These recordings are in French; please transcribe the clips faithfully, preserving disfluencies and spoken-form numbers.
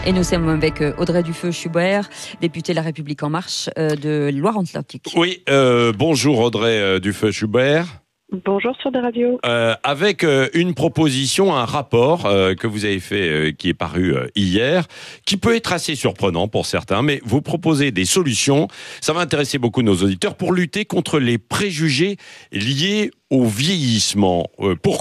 Et nous sommes avec Audrey Dufeu-Schubert, députée La République En Marche euh, de Loire-Atlantique. Oui, euh, bonjour Audrey euh, Dufeu-Schubert. Bonjour sur des radios. Euh, avec euh, une proposition, un rapport euh, que vous avez fait, euh, qui est paru euh, hier, qui peut être assez surprenant pour certains, mais vous proposez des solutions, ça va intéresser beaucoup nos auditeurs, pour lutter contre les préjugés liés au vieillissement. Euh, pourquoi ?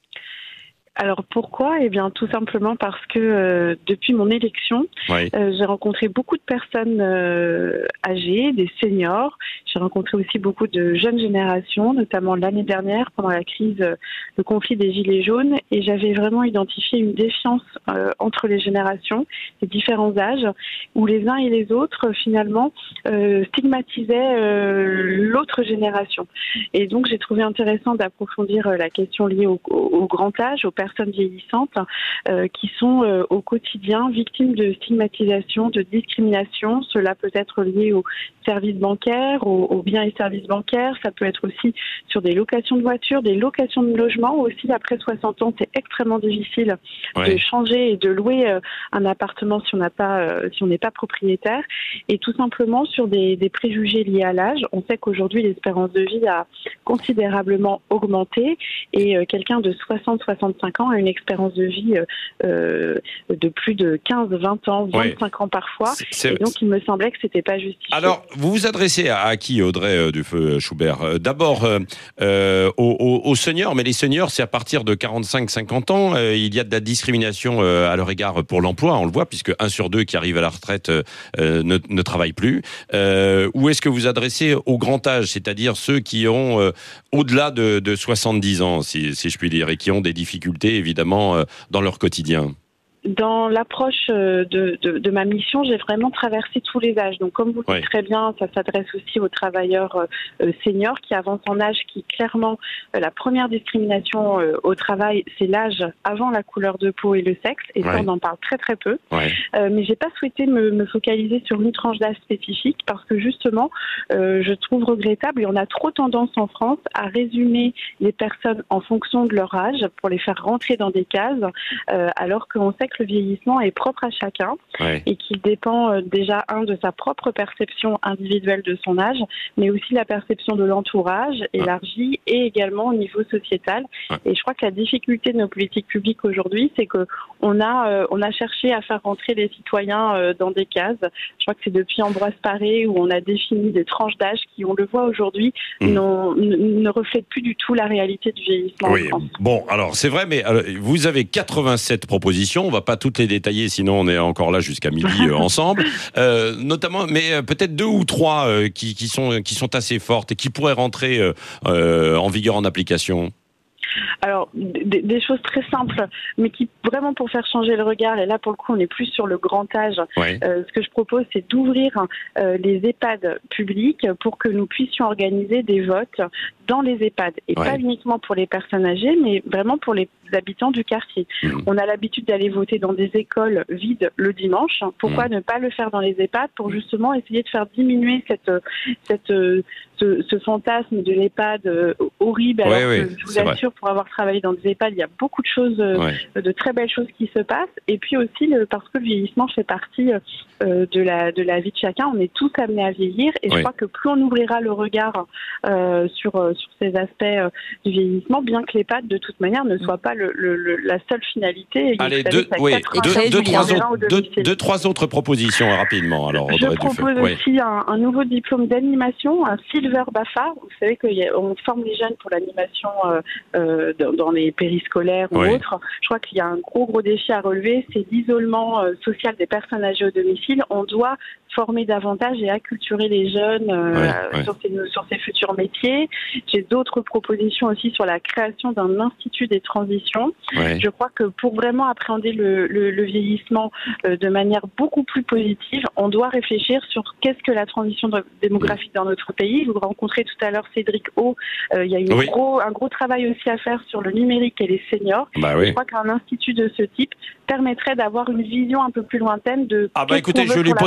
Alors pourquoi ? Eh bien tout simplement parce que euh, depuis mon élection, Oui. euh, j'ai rencontré beaucoup de personnes euh, âgées, des seniors. J'ai rencontré aussi beaucoup de jeunes générations, notamment l'année dernière pendant la crise, euh, le conflit des Gilets jaunes. Et j'avais vraiment identifié une défiance euh, entre les générations, les différents âges, où les uns et les autres finalement euh, stigmatisaient euh, l'autre génération. Et donc j'ai trouvé intéressant d'approfondir euh, la question liée au, au, au grand âge, aux personnes vieillissantes euh, qui sont euh, au quotidien victimes de stigmatisation, de discrimination. Cela peut être lié aux services bancaires, aux, aux biens et services bancaires. Ça peut être aussi sur des locations de voitures, des locations de logements. Aussi, après soixante ans, c'est extrêmement difficile Ouais. de changer et de louer euh, un appartement si on n'a pas, euh, si on n'est pas propriétaire. Et tout simplement sur des, des préjugés liés à l'âge. On sait qu'aujourd'hui, l'espérance de vie a considérablement augmenté et euh, quelqu'un de soixante à soixante-cinq ans a une expérience de vie euh, de plus de quinze, vingt ans, vingt-cinq Ouais. ans parfois. C'est- c'est- Et donc, il me semblait que c'était pas justifié. Alors, vous vous adressez à, à qui, Audrey euh, Dufeu-Schubert ? Euh, D'abord euh, euh, aux, aux, aux seniors, mais les seniors, c'est à partir de quarante-cinq à cinquante ans. Euh, il y a de la discrimination euh, à leur égard pour l'emploi, on le voit, puisque un sur deux qui arrive à la retraite euh, ne, ne travaille plus. Euh, ou est-ce que vous adressez au grand âge, c'est-à-dire ceux qui ont euh, au-delà de, de soixante-dix ans, si, si je puis dire, et qui ont des difficultés, évidemment, euh, dans leur quotidien ? Dans l'approche de, de, de ma mission, j'ai vraiment traversé tous les âges. Donc, comme vous le Ouais. dites très bien, ça s'adresse aussi aux travailleurs euh, seniors qui avancent en âge, qui clairement, euh, la première discrimination euh, au travail, c'est l'âge avant la couleur de peau et le sexe. Et Ouais. ça, on en parle très très peu. Ouais. Euh, mais j'ai pas souhaité me, me focaliser sur une tranche d'âge spécifique parce que justement, euh, je trouve regrettable et on a trop tendance en France à résumer les personnes en fonction de leur âge pour les faire rentrer dans des cases, euh, alors qu'on sait que le vieillissement est propre à chacun Ouais. et qu'il dépend euh, déjà un de sa propre perception individuelle de son âge, mais aussi la perception de l'entourage élargie et également au niveau sociétal. Ouais. Et je crois que la difficulté de nos politiques publiques aujourd'hui, c'est que on a euh, on a cherché à faire rentrer les citoyens euh, dans des cases. Je crois que c'est depuis Ambroise Paré où on a défini des tranches d'âge qui, on le voit aujourd'hui, Mmh. n'ont- ne, ne reflètent plus du tout la réalité du vieillissement Oui, en France. bon, alors c'est vrai, mais alors, vous avez quatre-vingt-sept propositions, on va pas toutes les détailler, sinon on est encore là jusqu'à midi euh, ensemble, euh, notamment, mais euh, peut-être deux ou trois euh, qui, qui, sont, qui sont assez fortes et qui pourraient rentrer euh, euh, en vigueur en application. Alors, des, des choses très simples, mais qui vraiment pour faire changer le regard, et là pour le coup on est plus sur le grand âge, Ouais. euh, ce que je propose c'est d'ouvrir euh, les EHPAD publics pour que nous puissions organiser des votes dans les EHPAD, et Ouais. pas uniquement pour les personnes âgées, mais vraiment pour les habitants du quartier. Mmh. On a l'habitude d'aller voter dans des écoles vides le dimanche, pourquoi Mmh. ne pas le faire dans les EHPAD pour justement essayer de faire diminuer cette, cette, ce, ce fantasme de l'EHPAD euh, horrible, alors Ouais, ouais, que je vous c'est vrai. assure, pour avoir travaillé dans des EHPAD, il y a beaucoup de choses, euh, Ouais. de très belles choses qui se passent. Et puis aussi, le, parce que le vieillissement fait partie euh, de, la, de la vie de chacun, on est tous amenés à vieillir. Et Ouais. je crois que plus on ouvrira le regard euh, sur, euh, sur ces aspects euh, du vieillissement, bien que l'EHPAD, de toute manière, ne soit pas le, le, le, la seule finalité. Et Allez, vous savez deux, qu'il y a oui, quatre-vingts deux, Très deux, Julien. trois terrains au autres, deux, domicile. deux, trois autres propositions, rapidement, alors, Je Audrey propose Dufeu. Oui. aussi un, un nouveau diplôme d'animation, un Silver B A F A. Vous savez qu'on forme les jeunes pour l'animation euh, euh, dans, dans les périscolaires ou Oui. autres. Je crois qu'il y a un gros gros défi à relever, c'est l'isolement euh, social des personnes âgées au domicile. On doit former davantage et acculturer les jeunes euh, Ouais, ouais. sur ces sur ces futurs métiers. J'ai d'autres propositions aussi sur la création d'un institut des transitions. Ouais. Je crois que pour vraiment appréhender le, le, le vieillissement euh, de manière beaucoup plus positive, on doit réfléchir sur qu'est-ce que la transition de- démographique dans notre pays. Vous rencontrez tout à l'heure Cédric O. Euh, il y a une Oui. gros, un gros travail aussi à faire sur le numérique et les seniors. Bah Je oui. crois qu'un institut de ce type permettrait d'avoir une vision un peu plus lointaine de. Ah bah qu'est-ce écoutez, qu'on je veut vais lui pour la poser la France. question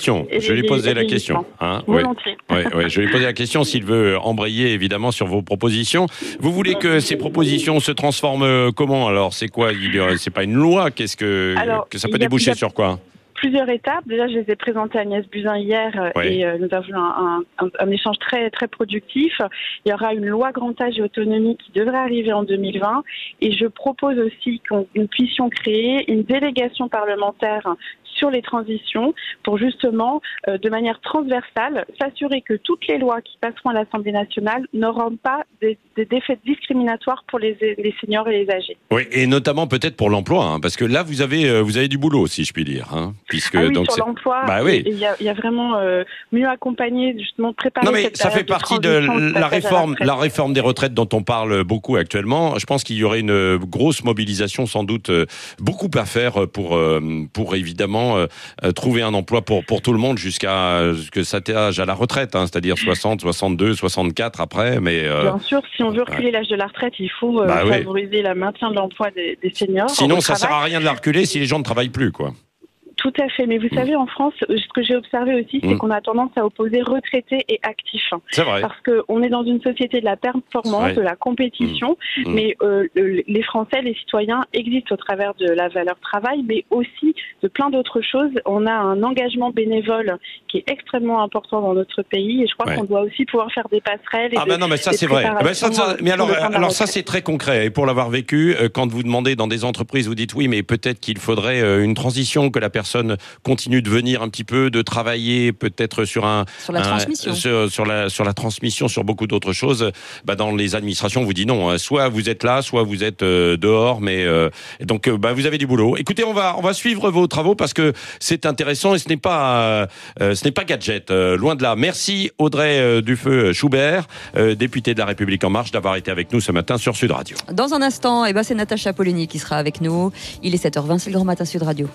question. Et je lui ai les- posé les la question. Hein, oui. Volontiers. Oui, oui, je lui ai posé la question s'il veut embrayer évidemment sur vos propositions. Vous voulez que ces propositions se transforment euh, comment alors? C'est quoi? Il y a- C'est pas une loi? Qu'est-ce que, Alors, que ça peut il y a- déboucher il y a- sur quoi? Plusieurs étapes. Déjà, je les ai présentées à Agnès Buzyn hier euh, Ouais. et euh, nous avons eu un, un, un échange très très productif. Il y aura une loi grand âge et autonomie qui devrait arriver en deux mille vingt et je propose aussi qu'on nous puissions créer une délégation parlementaire sur les transitions pour justement, euh, de manière transversale, s'assurer que toutes les lois qui passeront à l'Assemblée nationale n'auront pas des, des effets discriminatoires pour les, les seniors et les âgés. Oui, et notamment peut-être pour l'emploi, hein, parce que là vous avez euh, vous avez du boulot, si je puis dire, hein, puisque Ah oui, donc sur c'est- l'emploi, Bah oui. il y, a- il y a vraiment euh, mieux accompagner, justement préparer. Non mais cette ça fait période partie de transition, la passage à réforme, retraite. la réforme des retraites dont on parle beaucoup actuellement. Je pense qu'il y aurait une grosse mobilisation, sans doute euh, beaucoup à faire pour euh, pour évidemment euh, euh, trouver un emploi pour pour tout le monde jusqu'à jusqu'à cet âge à la retraite, hein, c'est-à-dire soixante, soixante-deux, soixante-quatre après. Mais euh, Bien sûr, si on veut reculer l'âge de la retraite, il faut euh, Bah oui. favoriser le maintien de l'emploi des, des seniors. sinon au ça sert travail. à rien de la reculer si les gens ne travaillent plus, quoi. Tout à fait, mais vous savez, en France, ce que j'ai observé aussi, c'est Mm. qu'on a tendance à opposer retraités et actifs. C'est vrai. Parce qu'on est dans une société de la performance, Ouais. de la compétition, Mm. mais euh, le- les Français, les citoyens existent au travers de la valeur travail, mais aussi de plein d'autres choses. On a un engagement bénévole qui est extrêmement important dans notre pays, et je crois Ouais. qu'on doit aussi pouvoir faire des passerelles. Et Ah de- ben non, mais ça des c'est vrai. Ah ben ça, ça- préparations mais alors, pour le temps de la alors ça retraite. c'est très concret. Et pour l'avoir vécu, euh, quand vous demandez dans des entreprises, vous dites oui, mais peut-être qu'il faudrait euh, une transition, que la personne continue de venir un petit peu, de travailler peut-être sur un Sur la un- transmission. sur, sur la sur la transmission, sur beaucoup d'autres choses. Bah, dans les administrations, on vous dit non. hein. Soit vous êtes là, soit vous êtes euh, dehors. Mais euh, et donc euh, bah, vous avez du boulot. Écoutez, on va on va suivre vos travaux parce que c'est intéressant et ce n'est pas euh, ce n'est pas gadget. euh, loin de là. Merci Audrey euh, Dufeu Schubert, euh, députée de la République en Marche, d'avoir été avec nous ce matin sur Sud Radio. Dans un instant, eh ben, c'est Natacha Polony qui sera avec nous. Il est sept heures vingt, c'est le Grand Matin Sud Radio.